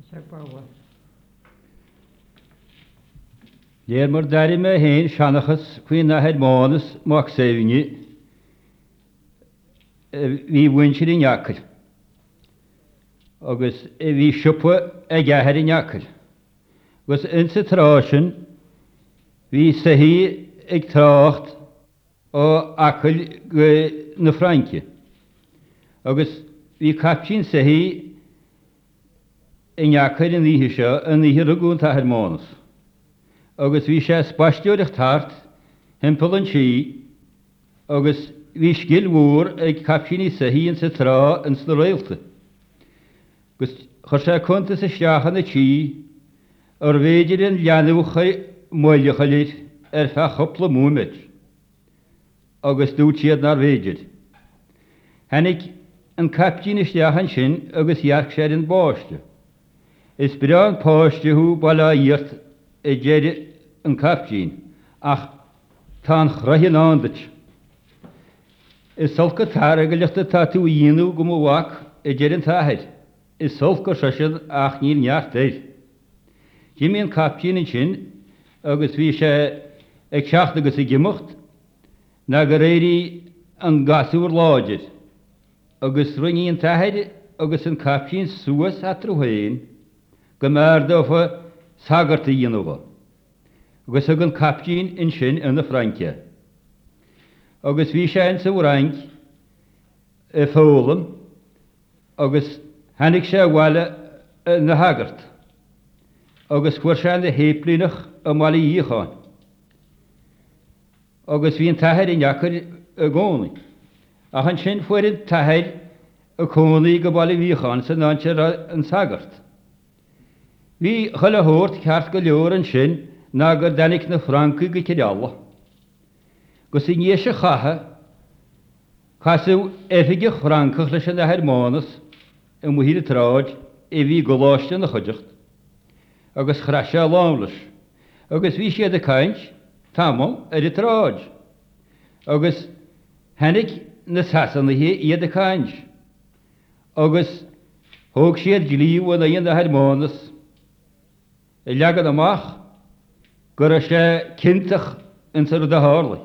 Léir mar dairi me héin seanachas chuoin na head mánas máach séhine hí bhaintir in neacail. Agus bhí siúpa a gceathir in neacail. Agus insa trásin hí sahí ag trácht ó acail go na Fraince. Agus hí captín sahí in neacail in dhíhe seo an dhíhe rugún ta head mánas. Agus bhí sé spaisteúireach tart hempel an sí, agus bhí scill mhór ag captíní sahíonn sa trá an sna réalta. Gus chu sé conta sa steachan na tí ar bhéidir an leanúcha móilecha léir fe chopla múmeid, agus dútiad nar bhéidir. Hanig an captíní steachan sin agus dhearc sé an báiste. Is breán páiste hú bailá íocht déire an captín, ach tá an chraithin ándait. Is solca tára go leachta tatú dhéanú go mhaach déir an tátheid. Is solca seisiad ach níl neart éir. Jimí an captín in sin, agus bhí sé ag seacht agus i gimocht, na go réirí an gasúr láidir. Agus rinní an tátheid agus an captín suas a trúhéin, go mar dófa sagarta dhéanúha. Agus ag an captín in sin in na Fraince. Agus bhí sé in sa bhrainc i fólam, agus hanig sé bhhaile na hagart. Agus chuir sé na héplínach a mála íocháin. Agus bhí an tátheid in neacair a gcónaí. Ach an sin fuirid tátheid a cónaí go bála íocháin sa náinte an sagart. Bhí chuile thuirt ceart go leor an sin ná gur danig na Franca go cealla. Gus i níos a chatha, chasamh éifige Francach leis an na Hermánas i mhuiir a tráid i bhí go láiste na chuideacht. Agus chraise a lámlas. Agus bhí siad a caint, tamil ar a tráid. Agus hanig na sasannaithe iad a caint. Agus thóg siad glíomh na dhéon na Hermánas. I leagad amach, gur sé cintach in sa rud a hála.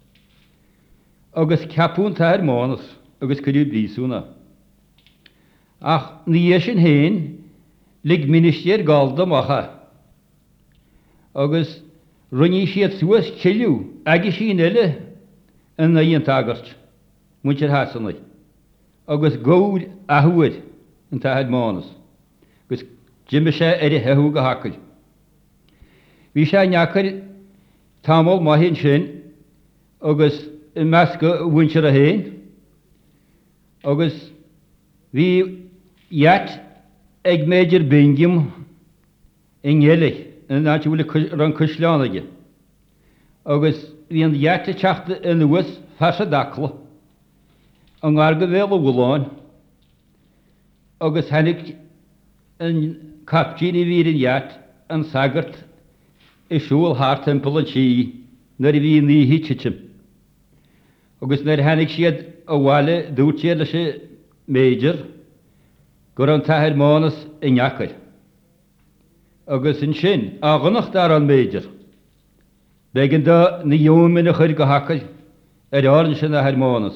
Agus ceapún ta Hermánas, agus cudú brísúna. Ach ní sin héin, lig ministéir galda macha. Agus runní siad suas ciliú, agi sin eile in na íon tagart, muintir hasannaid. Agus góid a thuaid in ta Hermánas. Agus Jimbe sé ar a heú go hacail. Bhí sé neacair tamil maithín sin, agus i measca bhaintir a héin, agus bhí iat ag méidir bingim in ngéalaigh, in náte bhfuil ran cúisleánaige. Agus bhí an iat a teachta in uas feasa dacla, an gáir go bhéal a bhúláin, agus hanig an captín i bhír in iat an sagart i siúil thart tempel an sí, nar i bhí ní hittim. Agus nar hanig siad a bhhaile dútiad leis méidir, gur an ta Hermánas i neacair. Agus in sin, a ghunacht ar an méidir. Begin da na dheomhin a chuir go hacail, ar áirin sin na Hermánas.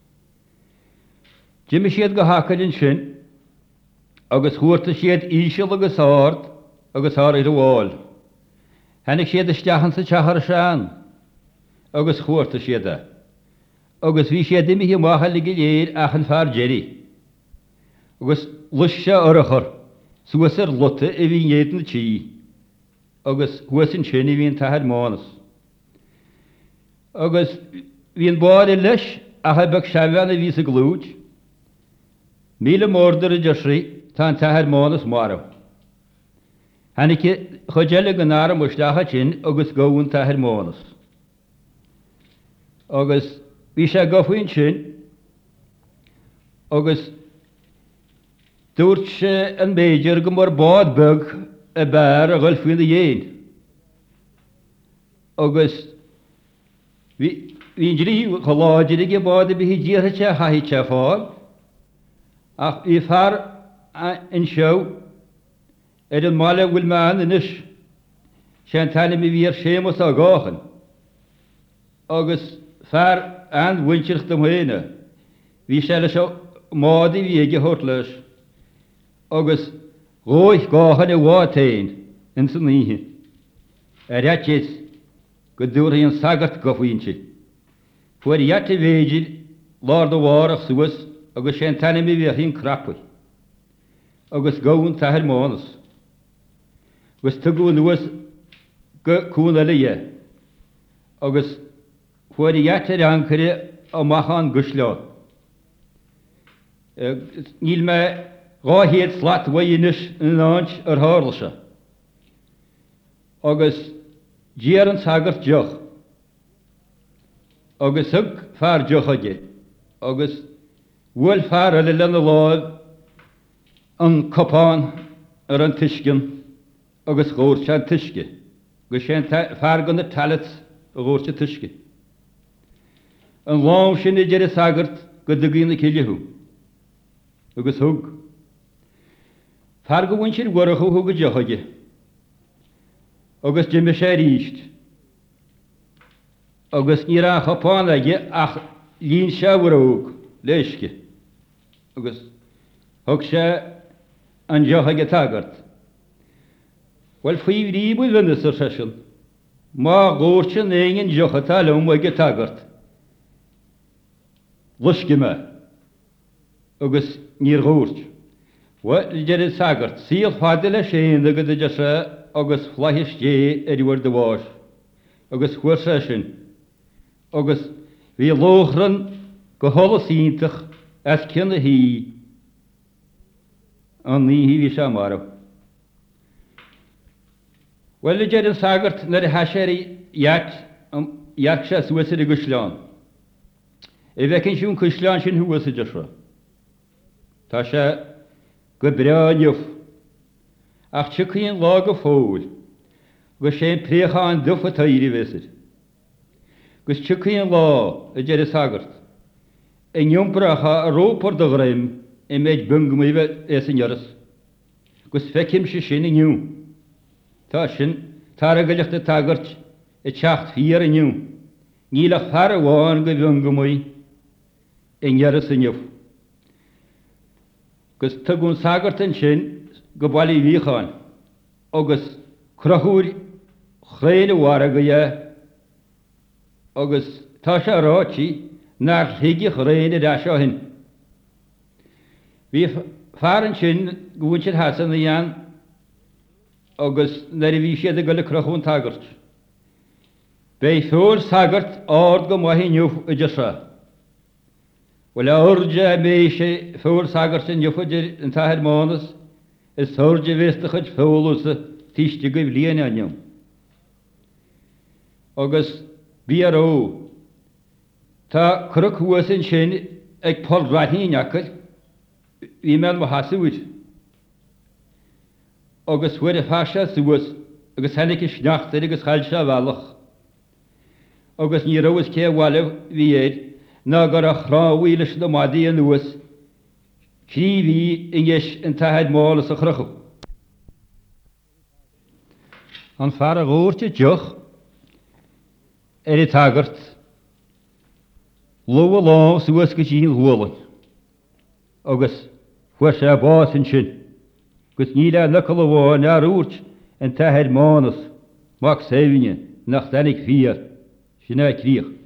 Jimmy siad go hacail in sin, agus chuirta siad íseal agus áard, agus áir ar a bháil. Hanig siad isteachan sa teachar seán, agus chuirta siad. Agus bhí siad imithí maithe le go léir ach an fear Jerry. Agus lus sé orachar, suas ar luta i bhí néad na tí, agus huasin sin i bhíon ta Hermánas. Agus bhíon báir i leis a hebeh seamhean a bhí sa glúid, míle mórdar a deisrí tá an ta Hermánas maram. Hanig chuideile go nára muisteacha sin agus ggóhann ta Hermánas. Agus bhí sé go faoin sin, agus dúirt sé an méidir go mar bád beg a bear a ghuiil faoin a dhéin. Agus bhín drí choláidir ag bád a bhí díirthe sé chaithte fáil, ach i fear in seo An mala bhfuil me an inis, sean taine mi bhíar sémas a gáchan, agus fear an bhainteach do mhéine, bhí sé le seo mádaí bhí ige hort leis, agus róich gáchan a bhátain in san níhe. Réitis go dúra an sagart go bhainte. Fuair iate bhéidir lár do bhárach suas agus sé taine mi bhí hín crappa. Agus gabhún tahir mánas. Agus tugu nuas go cúna le agus fuair iate rancare a machán guslá. Níl me ráhéad slat bhaínis in áint ar háirlasa. Agus díar an sagart deoch. Agus thug fear deoch aige. Agus bhfuil fear le lena láid an copán ar an tuiscin agus ghóir se an tuisce. Gus sé fear gan na talat a ghóir se tuisce. An lám sin idir a sagart go dugí na cileú. Agus thug. Fear go bhain siad ghuarachu thug go deoch aige. Agus Jimmy sé ríist. Agus ní a chopán aige ach lín se bhróg léisce. Agus thug sé an deoch aige tagart. Wel faoi ríbú vinnas ar sesin. Má ghóir sin éigen deoch a talm aige tagart. Lusci me. Agus níor ghóirt. Wel idir sagart. Síl fada le séin agad idir se agus flahis dé edward de bháis, agus chuir sé sin, agus bhí lóchran go tholas ítach as cinna hí an níhí bhí sé marach. Well le déad an sagart nar a haséirí iach sé suasir i gusleán. I bhecinn siún cusleán sin thuas idir se. Tá sé go breáinniuh. Ach tucaíonn lá go fóil, go sé príochán dufa taíri bheisir. Gus tucaíonn lá a déad sagart. I ngiompracha a rópar do ghraim I méid bungamíbh as an joras. Gus fecim sé sin iniu. Tá sin tar a gaileachta tagart I teacht fíar iniu. Nílach thar a bháin go bungamí in joras iniuh. Gus tugún sagart an sin go bailí bhícháin, agus crochúil chréine mhara go agus tá sé ráití nar thuige chréine dá seo hin. Bhí fear an sin go bhain siad hasan na dhean agus nar a bhí siad a go le crochún tagart. Bé feúil sagart áard go maithíniuh idir se. Well áirde mé sé feúil sagart in niuchaidir an taithid mánas, is thorde bhista chud fólacha tíiste go bhbliana aniu. Agus bí ó, tá cruchhuas in sin ag poldraithín acail, bhí me mo hasúid. Agus fuair a fáise suas, agus henig is sneachtar agus chail se bhealach. Agus ní roas cé bhhaileh bhí éid, ná gur a chráhhuilas do madaí an nuas, Críhí ingis an taithid málas a chruchu. An fear a ghóirte deoch I tagart, lo a lá suas go dín hualain, agus fuair sé a bás in sin, gus ní le lecail bháin ar úirt an taithid mánas, mac séhine nach danig fíar, sin é críoch.